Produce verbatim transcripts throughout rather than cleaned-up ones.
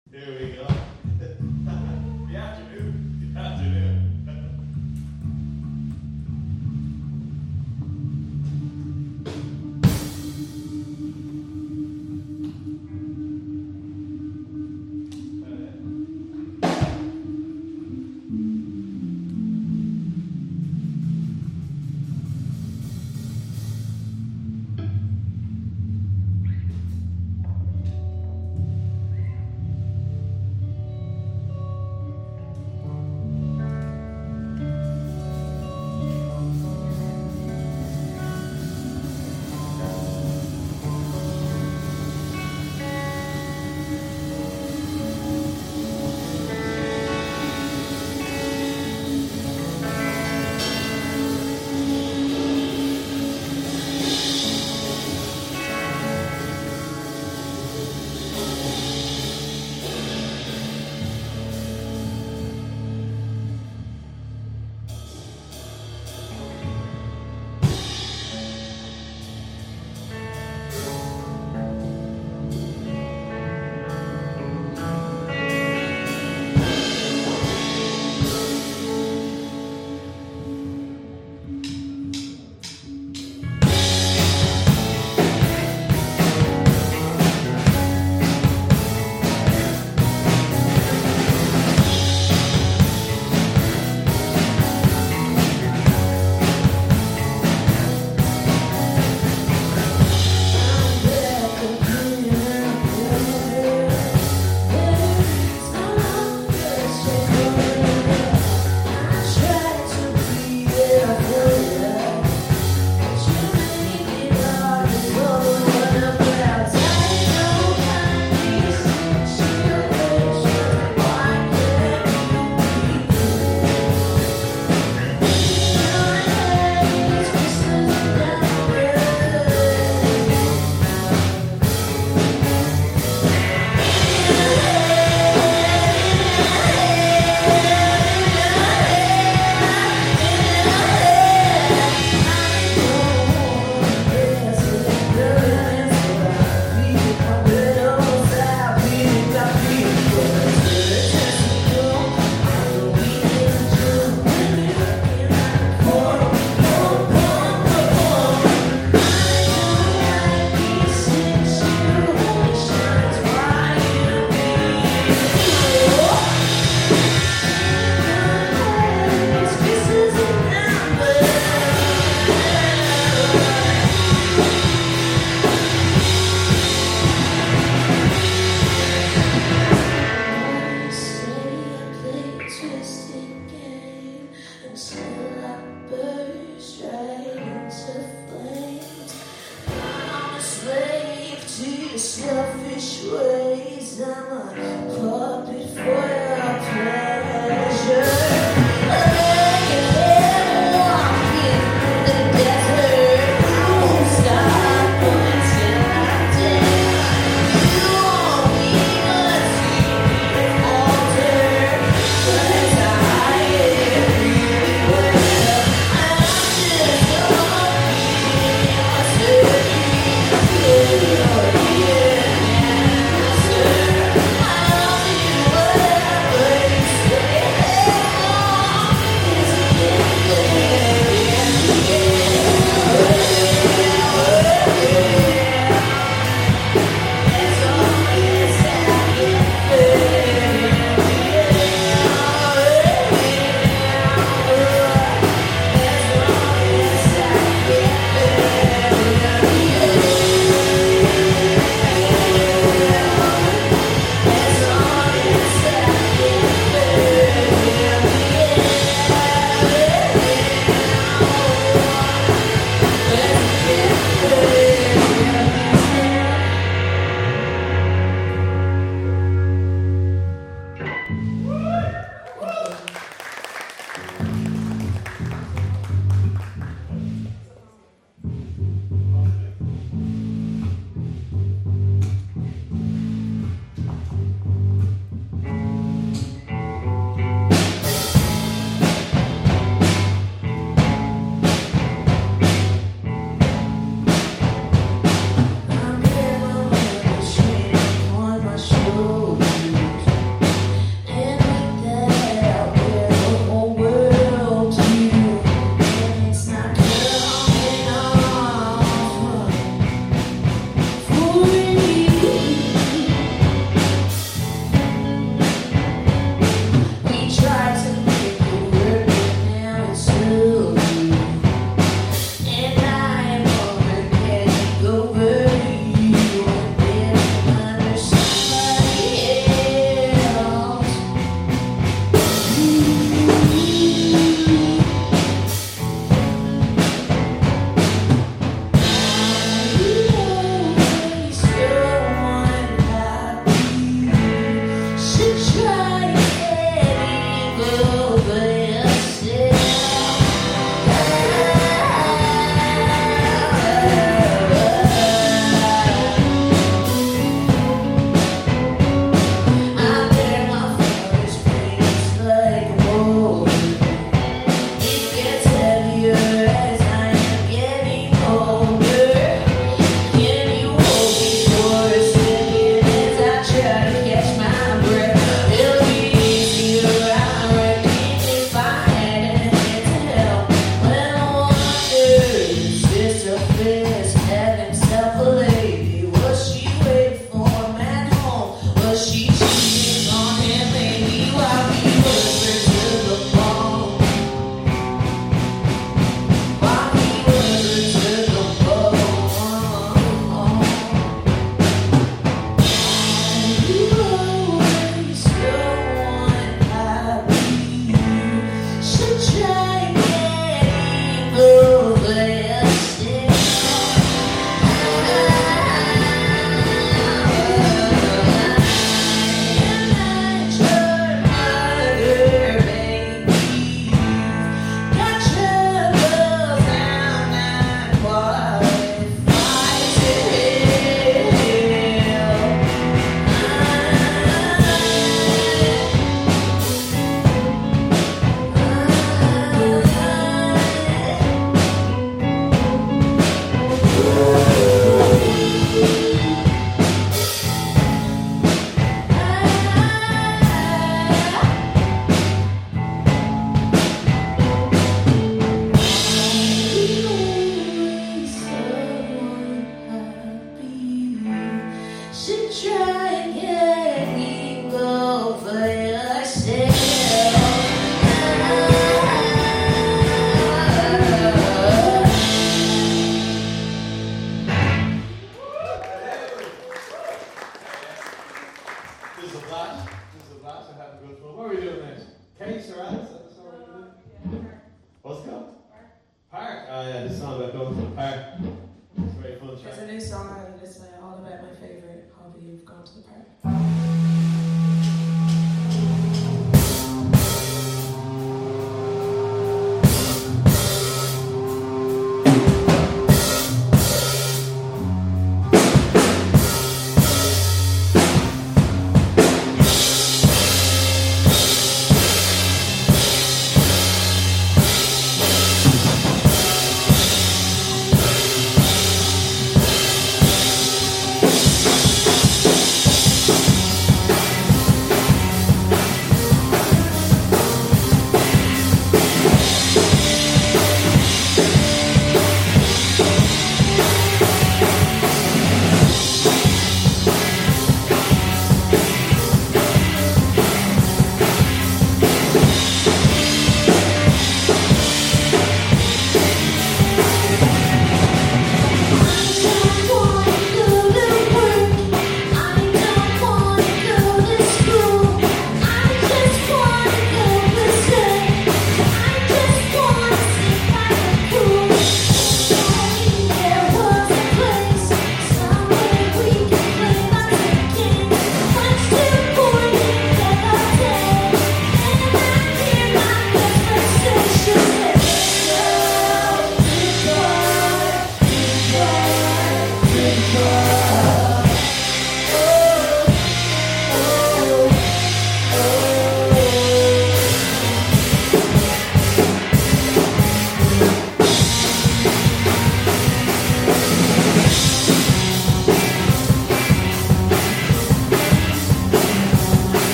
Here we go. The afternoon. The afternoon.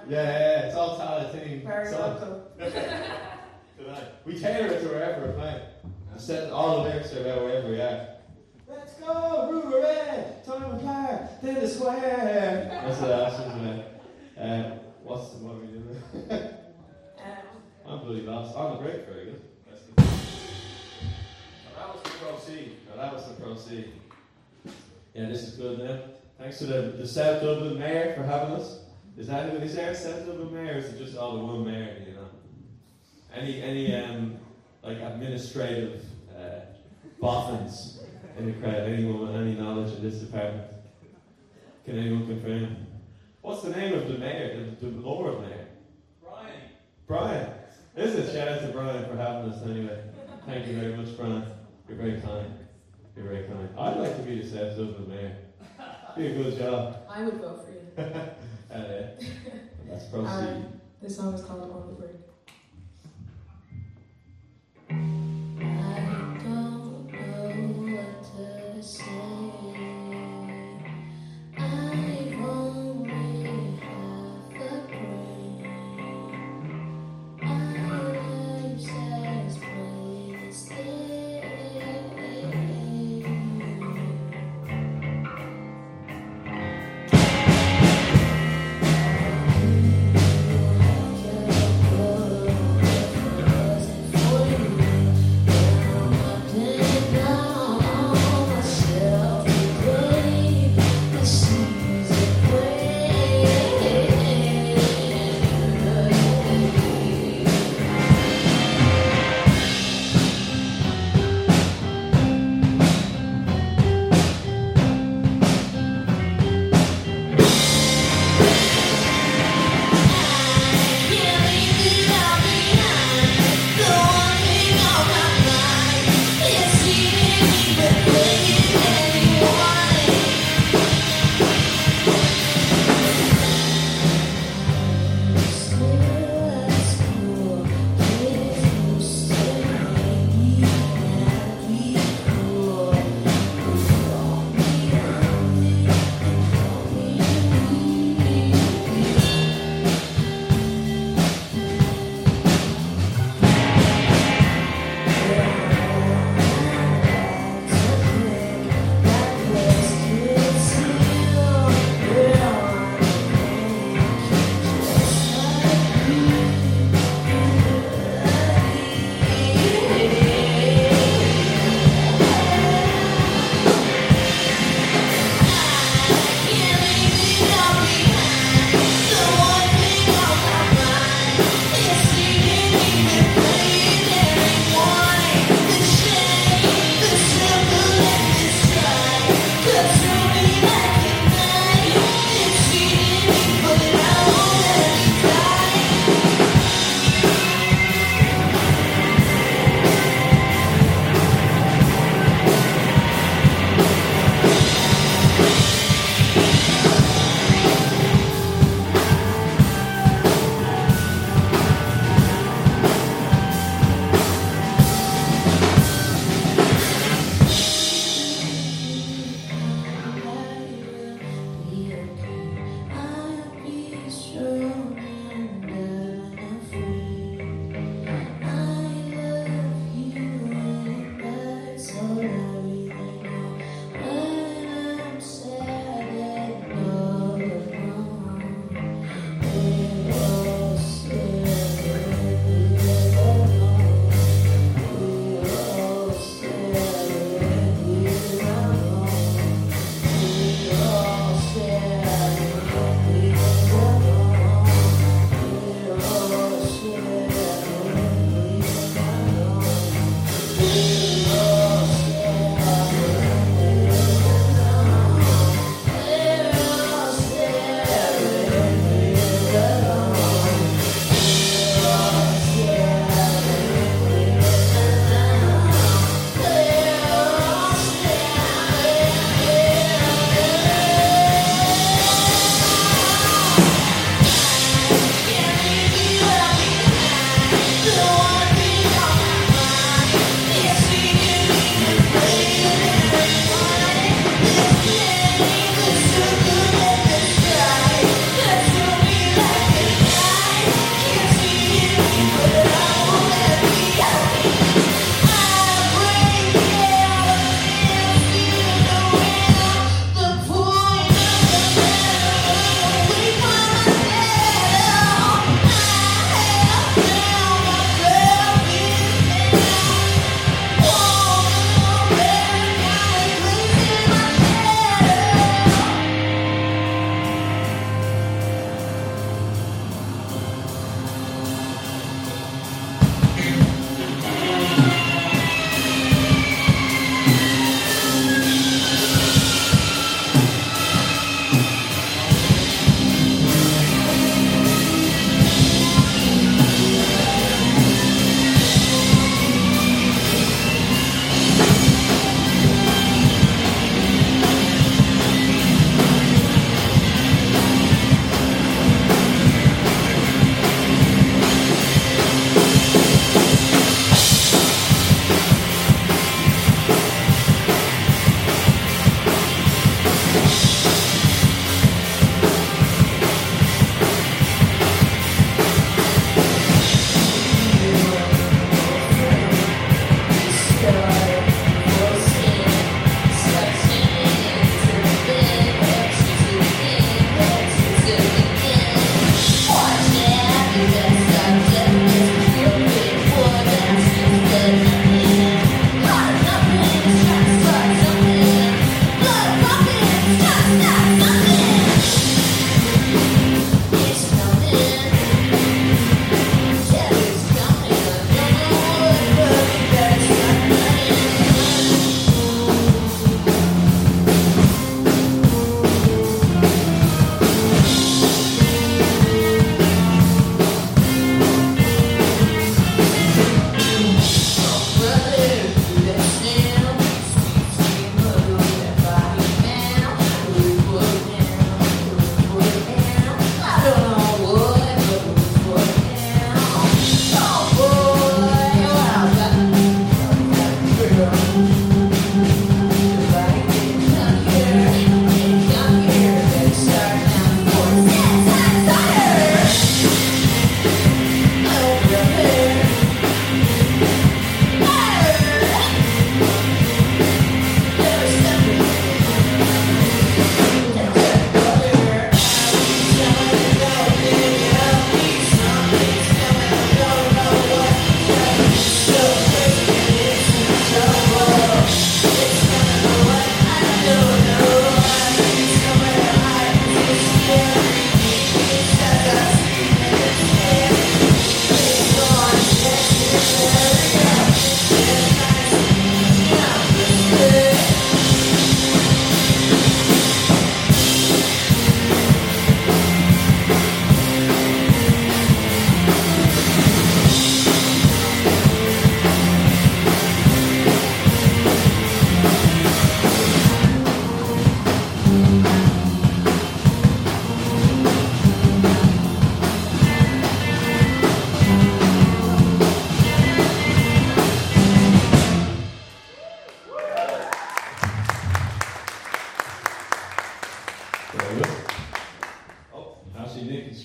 Yeah, yeah, it's all Tallahassee. Very So- local. Tonight. We tailor it to wherever we're playing. We set all the lyrics are about wherever we are. Let's go, Ruger Red, Tottenham Park, to the square. That's what that was about. Uh, what's the, what are we doing? Um, I'm bloody lost. On the break, very good. That's good. Oh, that was the Pro C. Oh, that was the Pro C. Yeah, this is good now. Thanks to the, the South Dublin Mayor for having us. Is that who is there? South Dublin Mayor, or is it just all the one mayor, you know? Any, any um, like administrative uh, boffins in the crowd? Anyone with any knowledge in this department? Can anyone confirm? What's the name of the mayor, the, the Lord Mayor? Brian. Brian. This is a shout out to Brian for having us anyway. Thank you very much, Brian. You're very kind. You're very kind. I'd like to be the South Dublin Mayor. Be a good job. I would vote for you. uh, yeah. Let's proceed. Um, this song is called On the Break. I don't know what to say. I've only half a brain. Our lives as plain as day. I have to go.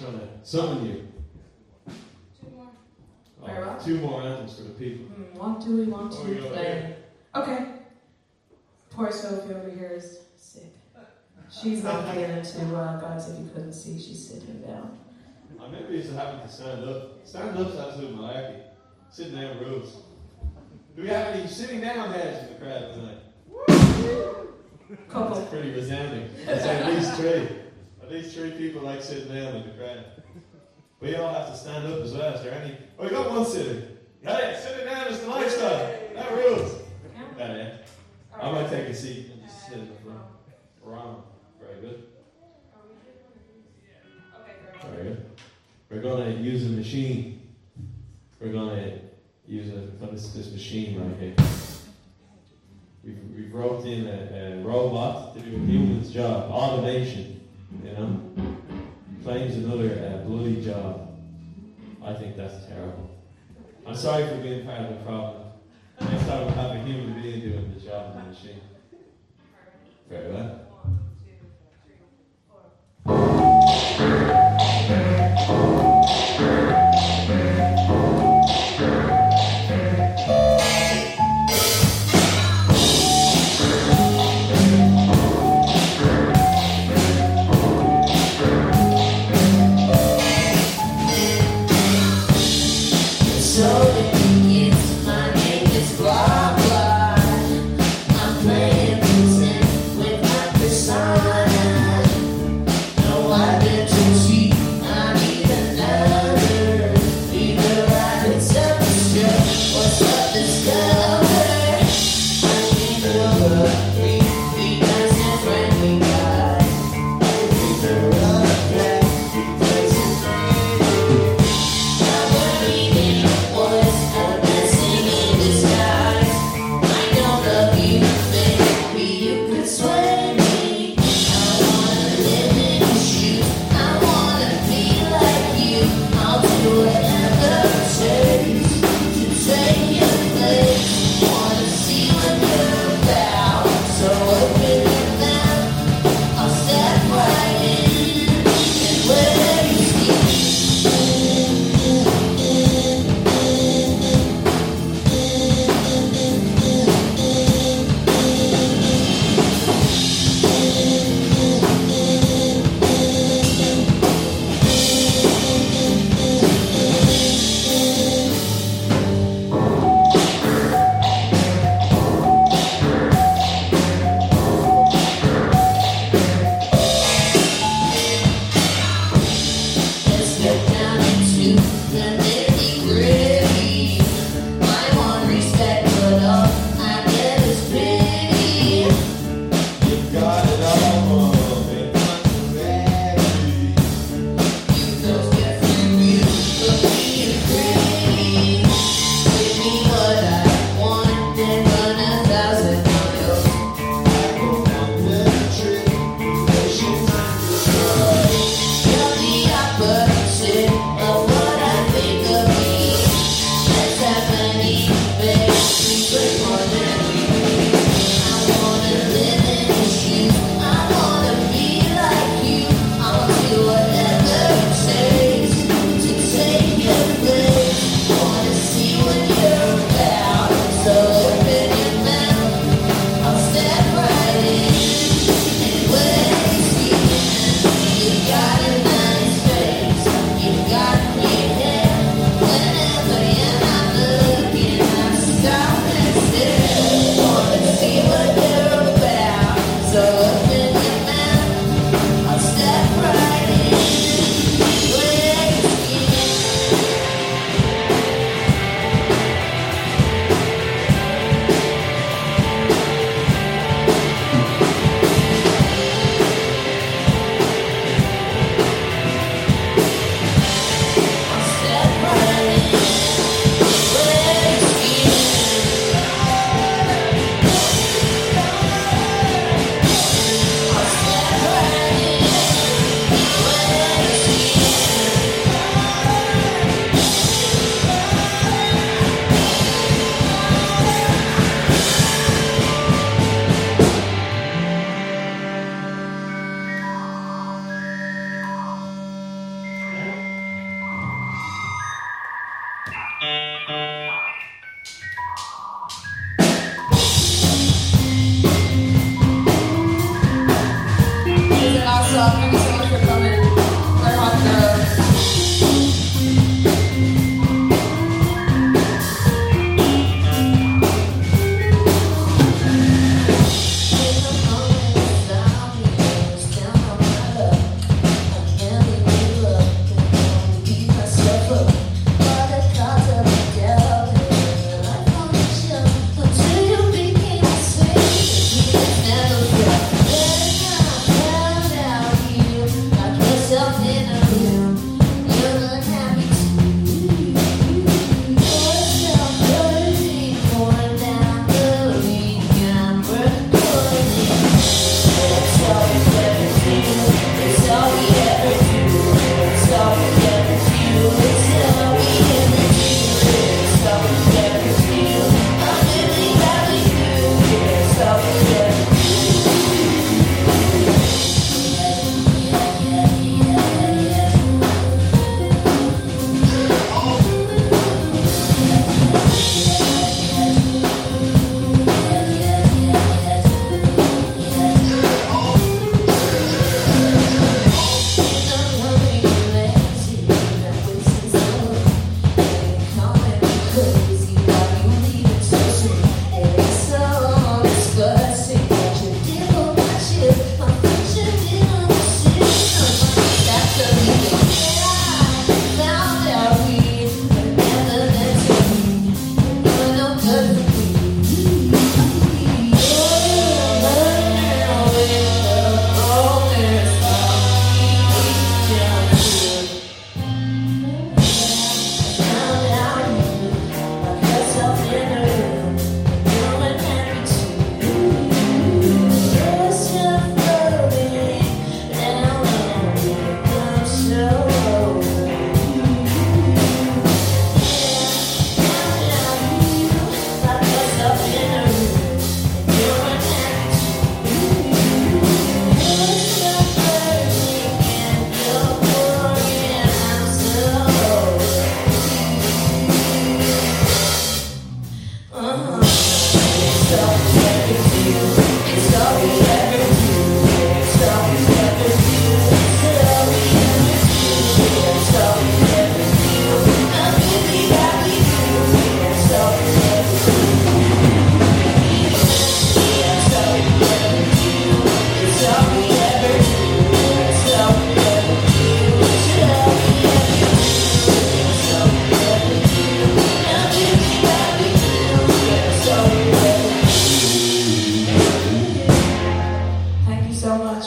trying to summon you. Two more. Oh, Very well. two more anthems for the people. Hmm, what do we want Oh, to we go play? here. Okay. Poor Sophie over here is sick. She's not getting into, uh, guys, if you couldn't see, she's sitting down. I remember used to having to stand up. Stand up's absolute malarkey. Sitting down rules. Do we have any sitting down heads in the crowd tonight? Couple. That's pretty resounding. That's at least three. At least three people like sitting down in the crowd. We all have to stand up as well. Is there any? Oh, we got one sitting. Hey, sitting down is the lifestyle. That rules. Yeah, yeah. I might take a seat and just sit in the front. Wrong. Very good. Very good. We're going to use a machine. We're going to use a, this, this machine right here. We've, we've roped in a, a robot to do a human's job. Automation, you know. Claims another uh, bloody job. I think that's terrible. I'm sorry for being part of the problem. Next time we'll have a human being doing the job of the machine. Very well. I'm playing music with my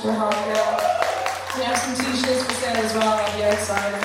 You're a hot girl. We have some t-shirts for sale as well on the outside.